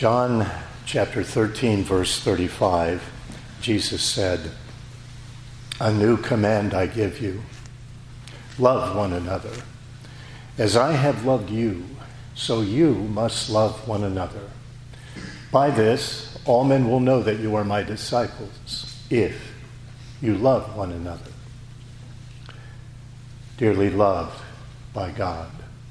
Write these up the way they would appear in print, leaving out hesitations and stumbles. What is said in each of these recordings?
John chapter 13, verse 35, Jesus said, "A new command I give you, love one another. As I have loved you, so you must love one another. By this, all men will know that you are my disciples, if you love one another." Dearly loved by God,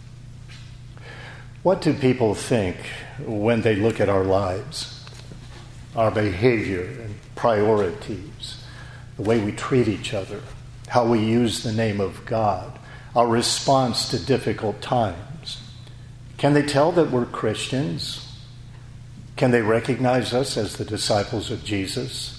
what do people think when they look at our lives, our behavior and priorities, the way we treat each other, how we use the name of God, our response to difficult times? Can they tell that we're Christians? Can they recognize us as the disciples of Jesus?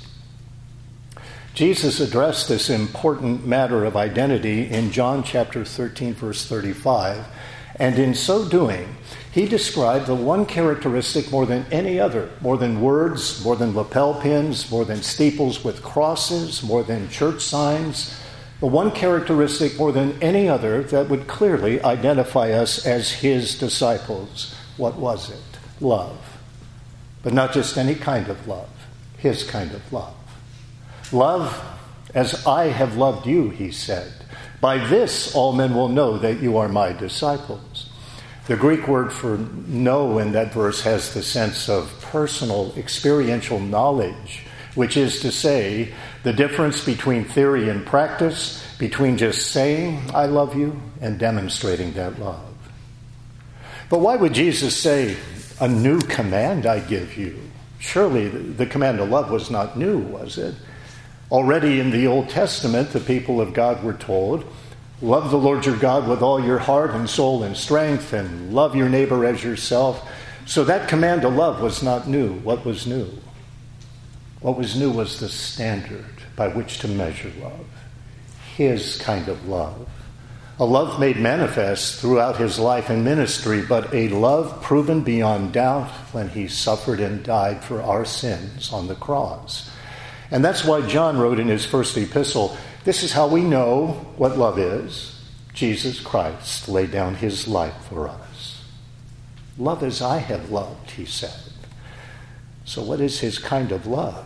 Jesus addressed this important matter of identity in John chapter 13, verse 35, and in so doing, he described the one characteristic more than any other, more than words, more than lapel pins, more than steeples with crosses, more than church signs, the one characteristic more than any other that would clearly identify us as his disciples. What was it? Love. But not just any kind of love, his kind of love. Love as I have loved you, he said. By this all men will know that you are my disciples. The Greek word for know in that verse has the sense of personal, experiential knowledge, which is to say, the difference between theory and practice, between just saying, I love you, and demonstrating that love. But why would Jesus say, a new command I give you? Surely the command to love was not new, was it? Already in the Old Testament, the people of God were told, love the Lord your God with all your heart and soul and strength, and love your neighbor as yourself. So that command to love was not new. What was new? What was new was the standard by which to measure love. His kind of love. A love made manifest throughout his life and ministry, but a love proven beyond doubt when he suffered and died for our sins on the cross. And that's why John wrote in his first epistle, this is how we know what love is. Jesus Christ laid down his life for us. Love as I have loved, he said. So what is his kind of love?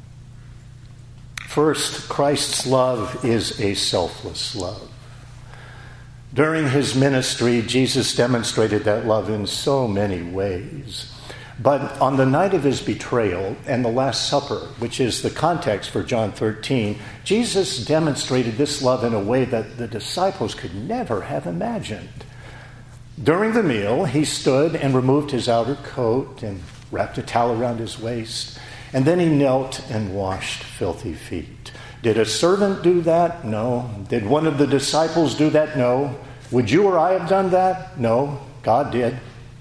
First, Christ's love is a selfless love. During his ministry, Jesus demonstrated that love in so many ways. But on the night of his betrayal and the Last Supper, which is the context for John 13, Jesus demonstrated this love in a way that the disciples could never have imagined. During the meal, he stood and removed his outer coat and wrapped a towel around his waist, and then he knelt and washed filthy feet. Did a servant do that? No. Did one of the disciples do that? No. Would you or I have done that? No. God did.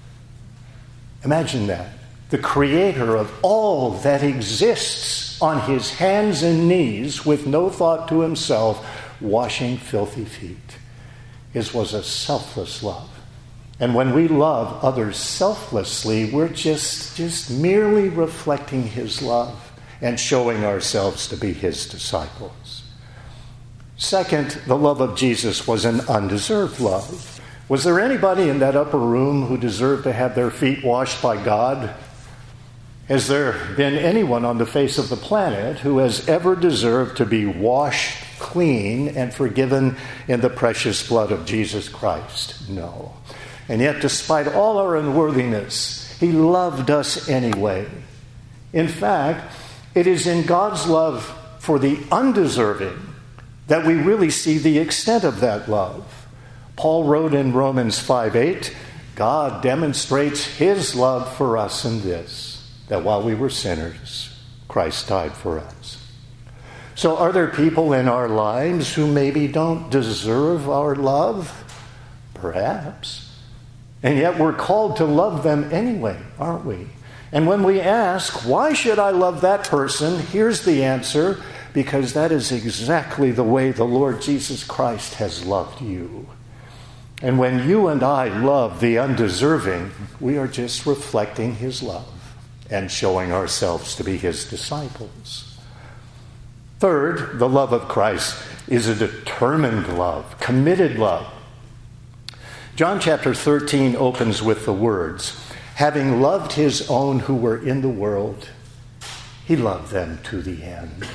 Imagine that. The creator of all that exists on his hands and knees with no thought to himself, washing filthy feet. His was a selfless love. And when we love others selflessly, we're just merely reflecting his love and showing ourselves to be his disciples. Second, the love of Jesus was an undeserved love. Was there anybody in that upper room who deserved to have their feet washed by God? Has there been anyone on the face of the planet who has ever deserved to be washed clean and forgiven in the precious blood of Jesus Christ? No. And yet, despite all our unworthiness, he loved us anyway. In fact, it is in God's love for the undeserving that we really see the extent of that love. Paul wrote in Romans 5:8, God demonstrates his love for us in this, that while we were sinners, Christ died for us. So are there people in our lives who maybe don't deserve our love? Perhaps. And yet we're called to love them anyway, aren't we? And when we ask, why should I love that person? Here's the answer, because that is exactly the way the Lord Jesus Christ has loved you. And when you and I love the undeserving, we are just reflecting his love and showing ourselves to be his disciples. Third, the love of Christ is a determined love, committed love. John chapter 13 opens with the words, Having loved his own who were in the world, he loved them to the end.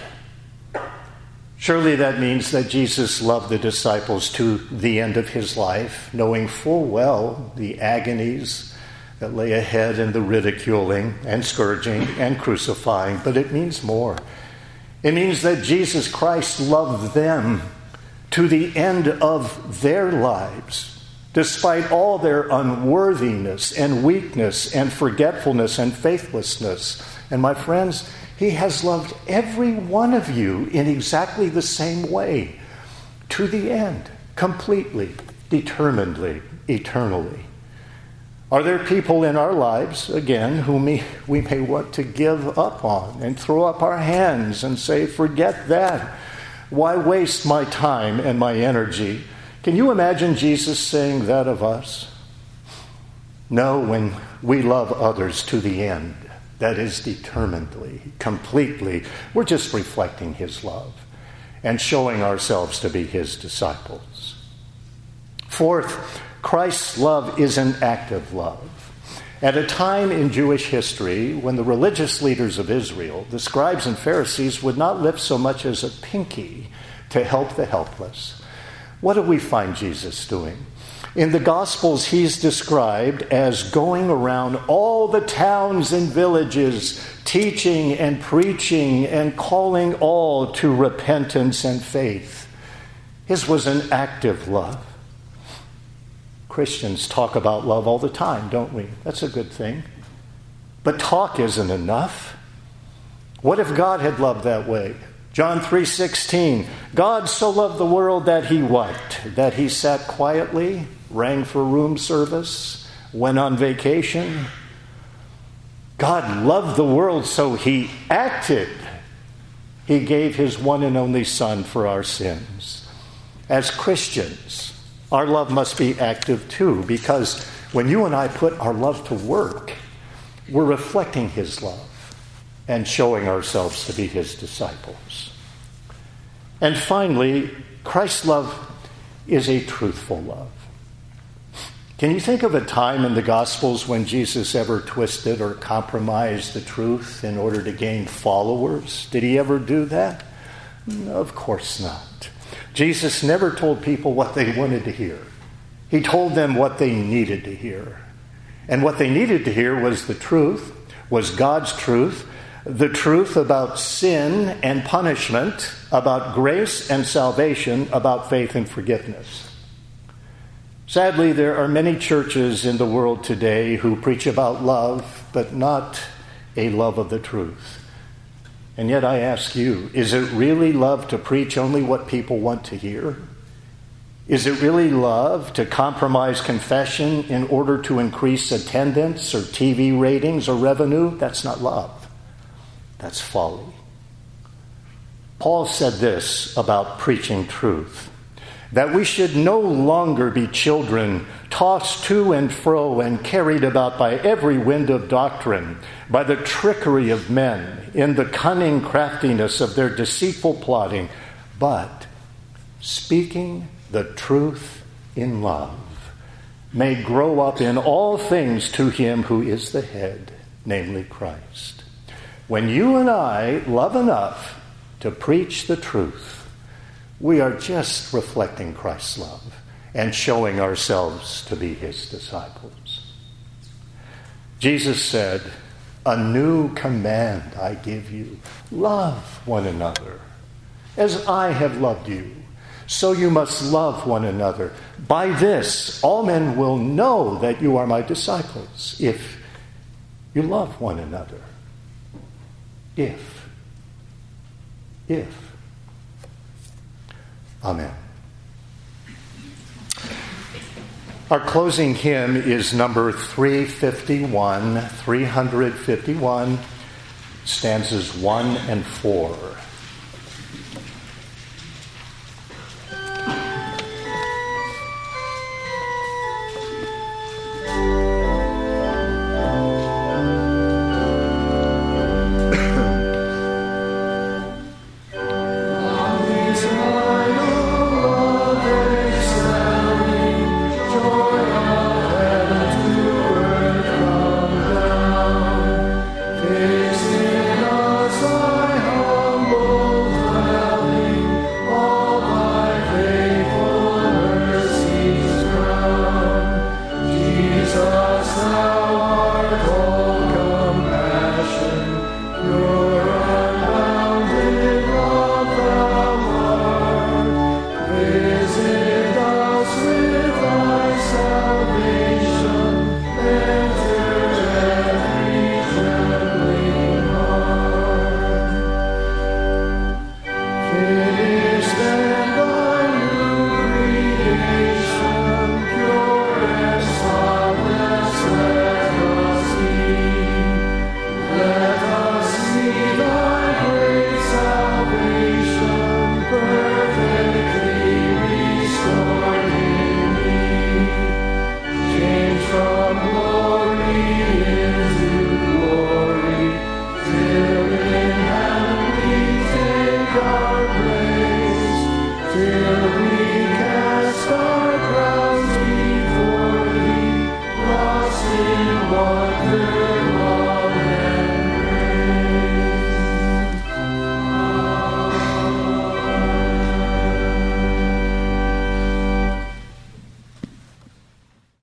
Surely that means that Jesus loved the disciples to the end of his life, knowing full well the agonies that lay ahead in the ridiculing and scourging and crucifying. But it means more. It means that Jesus Christ loved them to the end of their lives, despite all their unworthiness and weakness and forgetfulness and faithlessness. And my friends, he has loved every one of you in exactly the same way, to the end, completely, determinedly, eternally. Are there people in our lives, again, whom we may want to give up on and throw up our hands and say, forget that? Why waste my time and my energy? Can you imagine Jesus saying that of us? No, when we love others to the end, that is determinedly, completely, we're just reflecting his love and showing ourselves to be his disciples. Fourth, Christ's love is an active love. At a time in Jewish history when the religious leaders of Israel, the scribes and Pharisees, would not lift so much as a pinky to help the helpless, what do we find Jesus doing? In the Gospels, he's described as going around all the towns and villages, teaching and preaching and calling all to repentance and faith. His was an active love. Christians talk about love all the time, don't we? That's a good thing. But talk isn't enough. What if God had loved that way? John 3:16, God so loved the world that he what? That he sat quietly, rang for room service, went on vacation. God loved the world, so he acted. He gave his one and only Son for our sins. As Christians, our love must be active too, because when you and I put our love to work, we're reflecting his love and showing ourselves to be his disciples. And finally, Christ's love is a truthful love. Can you think of a time in the Gospels when Jesus ever twisted or compromised the truth in order to gain followers? Did he ever do that? No, of course not. Jesus never told people what they wanted to hear. He told them what they needed to hear. And what they needed to hear was the truth, was God's truth, the truth about sin and punishment, about grace and salvation, about faith and forgiveness. Sadly, there are many churches in the world today who preach about love, but not a love of the truth. And yet I ask you, is it really love to preach only what people want to hear? Is it really love to compromise confession in order to increase attendance or TV ratings or revenue? That's not love. That's folly. Paul said this about preaching truth, that we should no longer be children tossed to and fro and carried about by every wind of doctrine, by the trickery of men, in the cunning craftiness of their deceitful plotting, but speaking the truth in love, may grow up in all things to him who is the head, namely Christ. When you and I love enough to preach the truth, we are just reflecting Christ's love and showing ourselves to be his disciples. Jesus said, "A new command I give you, love one another. As I have loved you, so you must love one another. By this, all men will know that you are my disciples, if you love one another." If. Amen. Our closing hymn is number 351, stanzas 1 and 4.